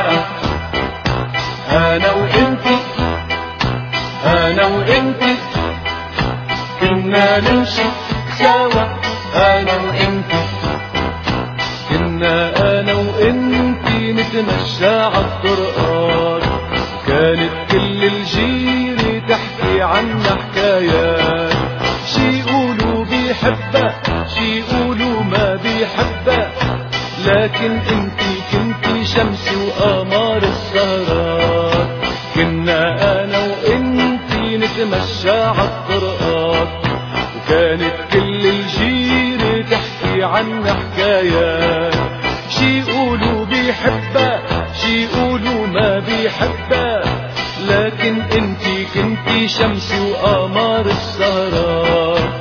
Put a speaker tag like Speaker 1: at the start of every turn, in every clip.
Speaker 1: انا وانتي انا وانتي كنا نمشي سوا، انا وانتي كنا انا وانتي نتمشى عالطرقات. كانت كل الجيرة تحكي عنا حكايات، شي يقولوا بيحبها شي يقولوا ما بيحبها، لكن انتي كنتي شمسي وقمر السهرات. كنا انا وانتي نتمشى عالطرقات، وكانت كل الجيرة تحكي عنا حكايات، شي يقولوا بيحبها شي يقولوا ما بيحبها، لكن انتي كنتي شمسي وقمر السهرات.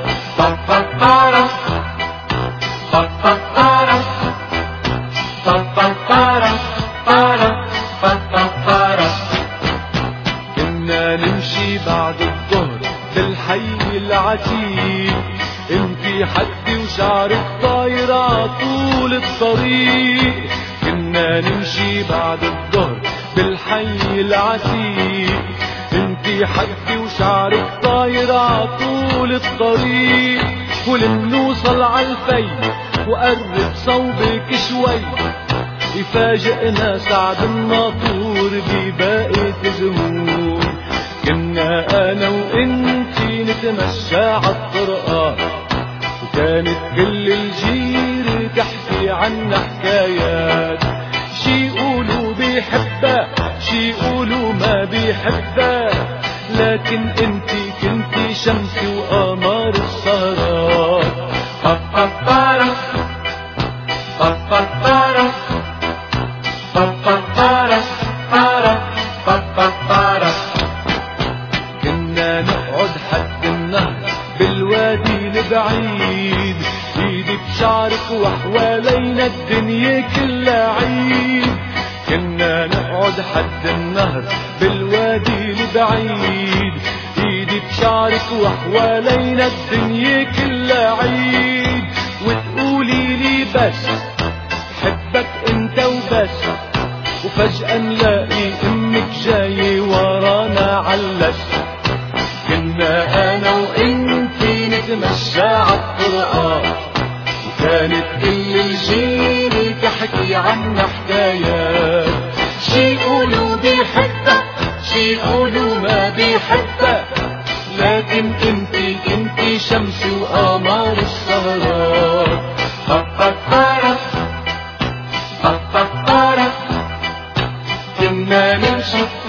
Speaker 1: كنا نمشي بعد الظهر بالحي العتيق، انتي حدي وشعرك طاير عطول الطريق. كنا نمشي بعد الظهر بالحي العتيق، انتي حدي وشعرك طاير عطول الطريق. ولمنوصل عالفي وقرب صوبك شوي، يفاجئنا سعد الناطور بباقي زهور. كنا انا وانتي نتمشى عالطرقات، وكانت كل الجيرة تحكي عنا حكايات، شي يقولوا بيحبها شي يقولوا ما بيحبها، لكن انتي كنتي شمسي وقمر السهرات. كنا نقعد حد النهر بالوادي البعيد، ايدي بشعرك وحوالينا الدنيا كلها عيد. كنا نقعد حد النهر بالوادي البعيد، ايدي بشعرك وحوالينا الدنيا كلها عيد. وتقولي لي بس حبك انت وبس، وفجأة نلاقي امك جاي ورانا علش. كنا انا وانتي نتمشى عالطرقات، وكانت كل الجيرة تحكي عنا حكايات، شي يقولوا بيحبها شي يقولوا ما بيحبها، لكن انتي كنتي شمسي وقمر السهرات. كنا نمشي